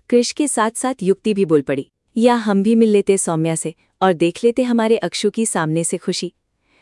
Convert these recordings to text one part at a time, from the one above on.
कृष के साथ साथ युक्ति भी बोल पड़ी, या हम भी मिल लेते सौम्या से और देख लेते हमारे अक्षु की सामने से खुशी।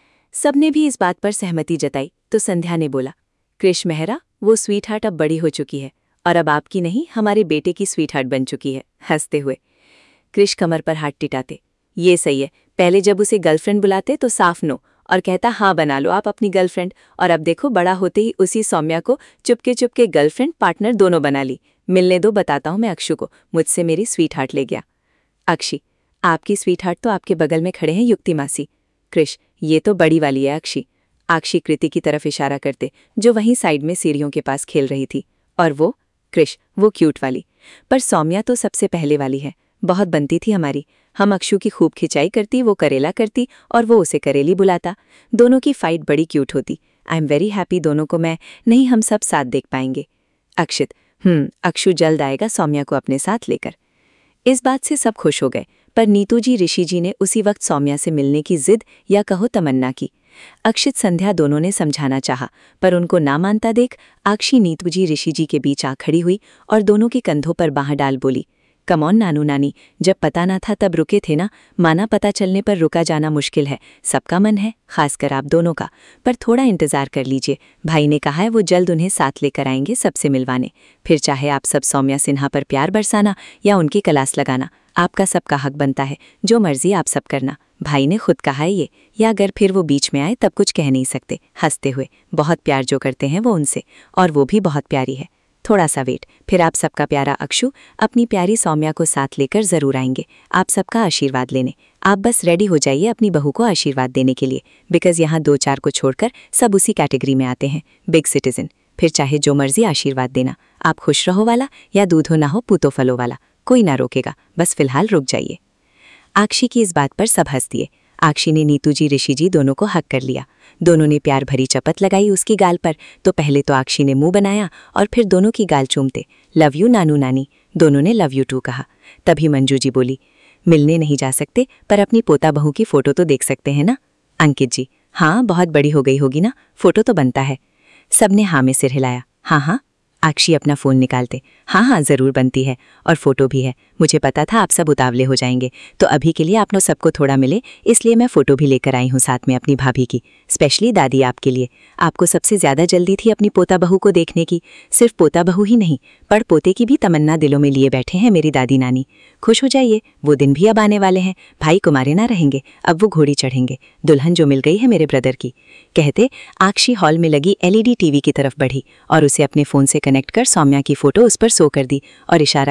सबने भी इस बात पर सहमति जताई तो संध्या ने बोला, कृष मेहरा, वो स्वीट हार्ट अब बड़ी हो चुकी है और अब आपकी नहीं हमारे बेटे की स्वीट हार्ट बन चुकी है। हंसते हुए कृष कमर पर हाथ टिटाते, ये सही है, पहले जब उसे गर्लफ्रेंड बुलाते तो साफ नो और कहता हाँ बना लो आप अपनी गर्लफ्रेंड, और अब देखो बड़ा होते ही उसी सौम्या को चुपके चुपके गर्लफ्रेंड पार्टनर दोनों बना ली। मिलने दो, बताता हूँ मैं अक्षु को, मुझसे मेरी स्वीट हार्ट ले गया। अक्षी, आपकी स्वीट हार्ट तो आपके बगल में खड़े हैं युक्ति मासी। कृष, ये तो बड़ी वाली है अक्षी। अक्षी कृति की तरफ इशारा करते, जो वहीं साइड में सीढ़ियों के पास खेल रही थी। और वो कृष, वो क्यूट वाली। पर सौम्या तो सबसे पहले वाली है, बहुत बनती थी हमारी। हम अक्षु की खूब खिंचाई करती, वो करेला करती और वो उसे करेली बुलाता। दोनों की फाइट बड़ी क्यूट होती। आई एम वेरी हैप्पी, दोनों को मैं नहीं हम सब साथ देख पाएंगे। अक्षित, अक्षु जल्द आएगा सौम्या को अपने साथ लेकर। इस बात से सब खुश हो गए, पर नीतू जी ऋषि जी ने उसी वक्त सौम्या से मिलने की जिद या कहो तमन्ना की। अक्षित संध्या दोनों ने समझाना चाहा, पर उनको ना मानता देख अक्षी नीतू जी ऋषि जी के बीच आ खड़ी हुई और दोनों के कंधों पर बाँह डाल बोली, कमॉन नानू नानी, जब पता ना था तब रुके थे ना, माना पता चलने पर रुका जाना मुश्किल है। सबका मन है, खासकर आप दोनों का, पर थोड़ा इंतजार कर लीजिए। भाई ने कहा है वो जल्द उन्हें साथ लेकर आएंगे सबसे मिलवाने। फिर चाहे आप सब सौम्या सिन्हा पर प्यार बरसाना या उनकी क्लास लगाना, आपका सबका हक बनता है, जो मर्जी आप सब करना। भाई ने खुद कहा है ये, या अगर फिर वो बीच में आए तब कुछ कह नहीं सकते। हंसते हुए, बहुत प्यार जो करते हैं वो उनसे, और वो भी बहुत प्यारी है। थोड़ा सा वेट, फिर आप सबका प्यारा अक्षु अपनी प्यारी सौम्या को साथ लेकर जरूर आएंगे आप सबका आशीर्वाद लेने। आप बस रेडी हो जाइए अपनी बहू को आशीर्वाद देने के लिए, बिकॉज यहाँ 2-4 को छोड़कर सब उसी कैटेगरी में आते हैं, बिग सिटीजन। फिर चाहे जो मर्जी आशीर्वाद देना, आप खुश रहो वाला या दूधो ना हो पूतो फलो वाला, कोई ना रोकेगा, बस फिलहाल रुक जाइए। आक्षी की इस बात पर सब हंस दिए। आक्षी ने नीतू जी ऋषि जी दोनों को हक कर लिया। दोनों ने प्यार भरी चपत लगाई उसकी गाल पर, तो पहले तो आक्षी ने मुंह बनाया और फिर दोनों की गाल चूमते, लव यू नानू नानी। दोनों ने लव यू टू कहा। तभी मंजू जी बोली, मिलने नहीं जा सकते पर अपनी पोता बहू की फोटो तो देख सकते हैं ना। अंकित जी, हाँ बहुत बड़ी हो गई होगी ना, फोटो तो बनता है। सबने हाँ में सिर हिलाया। हाँ हाँ। आक्षी अपना फ़ोन निकालते, हाँ हाँ ज़रूर बनती है, और फ़ोटो भी है। मुझे पता था आप सब उतावले हो जाएंगे, तो अभी के लिए आप लोग सबको थोड़ा मिले, इसलिए मैं फ़ोटो भी लेकर आई हूँ साथ में अपनी भाभी की, स्पेशली दादी आपके लिए। आपको सबसे ज़्यादा जल्दी थी अपनी पोता बहू को देखने की। सिर्फ पोता बहू ही नहीं, पर पोते की भी तमन्ना दिलों में लिए बैठे हैं मेरी दादी नानी। खुश हो जाइए, वो दिन भी अब आने वाले हैं। भाई कुमारे ना रहेंगे, अब वो घोड़ी चढ़ेंगे। दुल्हन जो मिल गई है मेरे ब्रदर की। कहते आक्षी हॉल में लगी LED टीवी की तरफ बढ़ी और उसे अपने फ़ोन से कनेक्ट कर सौम्या की फ़ोटो उस पर शो कर दी और इशारा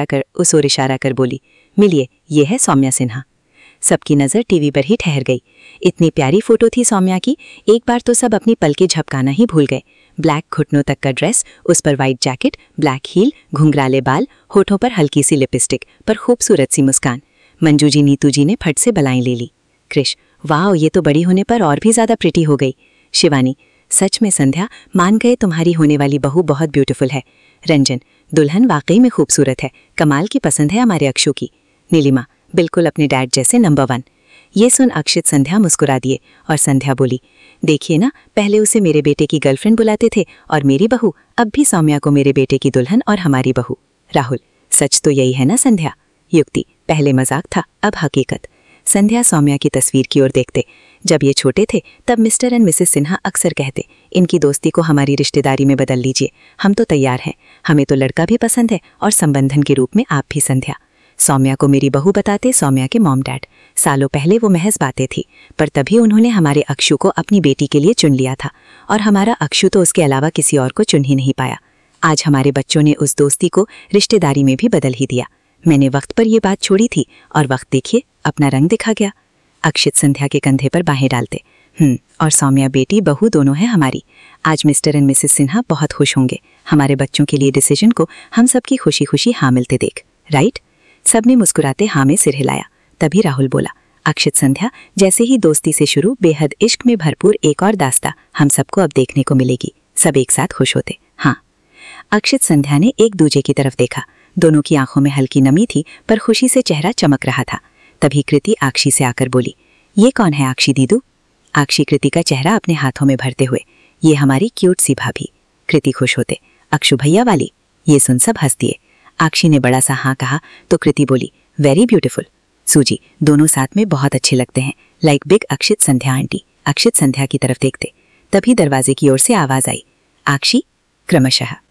कर बोली, मिलिए, ये है सौम्या सिन्हा। सबकी नज़र टीवी पर ही ठहर गई। इतनी प्यारी फ़ोटो थी सौम्या की, एक बार तो सब अपनी पलकें झपकाना ही भूल गए। ब्लैक घुटनों तक का ड्रेस, उस पर वाइट जैकेट, ब्लैक हील, घुंघराले बाल, होठों पर हल्की सी लिपस्टिक, पर खूबसूरत सी मुस्कान। मंजू जी नीतू जी ने फट से बलाएं ले ली। कृष, वाह, ये तो बड़ी होने पर और भी ज़्यादा प्रिटी हो गई। शिवानी, सच में संध्या, मान गए तुम्हारी होने वाली बहू बहुत ब्यूटीफुल है। रंजन, दुल्हन वाकई में खूबसूरत है, कमाल की पसंद है हमारे अक्षु की। नीलिमा, बिल्कुल अपने डैड जैसे नंबर 1। ये सुन अक्षित संध्या मुस्कुरा दिए और संध्या बोली, देखिए ना, पहले उसे मेरे बेटे की गर्लफ्रेंड बुलाते थे और मेरी बहू, अब भी सौम्या को मेरे बेटे की दुल्हन और हमारी बहू। राहुल, सच तो यही है ना संध्या। युक्ति, पहले मजाक था, अब हकीकत। संध्या सौम्या की तस्वीर की ओर देखते, जब ये छोटे थे तब मिस्टर एंड मिसेस सिन्हा अक्सर कहते, इनकी दोस्ती को हमारी रिश्तेदारी में बदल लीजिए, हम तो तैयार हैं, हमें तो लड़का भी पसंद है और संबंधन के रूप में आप भी संध्या। सौम्या को मेरी बहू बताते सौम्या के मॉम डैड। सालों पहले वो महज बातें थी, पर तभी उन्होंने हमारे अक्षु को अपनी बेटी के लिए चुन लिया था, और हमारा अक्षु तो उसके अलावा किसी और को चुन ही नहीं पाया। आज हमारे बच्चों ने उस दोस्ती को रिश्तेदारी में भी बदल ही दिया। मैंने वक्त पर यह बात छोड़ी थी और वक्त देखिए अपना रंग दिखा गया। अक्षित संध्या के कंधे पर बाहें डालते, और सौम्या बेटी बहू दोनों है हमारी। आज मिस्टर एंड मिसेस सिन्हा बहुत खुश होंगे हमारे बच्चों के लिए डिसीजन को हम सबकी खुशी खुशी हाँ मिलते देख, राइट। सबने मुस्कुराते हाँ में सिर हिलाया। तभी राहुल बोला, अक्षित संध्या, जैसे ही दोस्ती से शुरू बेहद इश्क में भरपूर एक और दास्ता हम सबको अब देखने को मिलेगी। सब एक साथ खुश होते। हाँ। अक्षित संध्या ने एक दूजे की तरफ देखा। दोनों की आंखों में हल्की नमी थी, पर खुशी से चेहरा चमक रहा था। तभी कृति आक्षी से आकर बोली, ये कौन है आक्षी दीदू। आक्षी कृति का चेहरा अपने हाथों में भरते हुए, ये हमारी क्यूट सी भाभी। कृति खुश होते, अक्षु भैया वाली। ये सुन सब हंस दिए। आक्षी ने बड़ा सा हाँ कहा तो कृति बोली, वेरी ब्यूटीफुल। सूजी, दोनों साथ में बहुत अच्छे लगते हैं, like big Akshit Sandhya aunty. Akshit Sandhya की तरफ देखते, तभी दरवाजे की ओर से आवाज आई, आक्षी। क्रमशः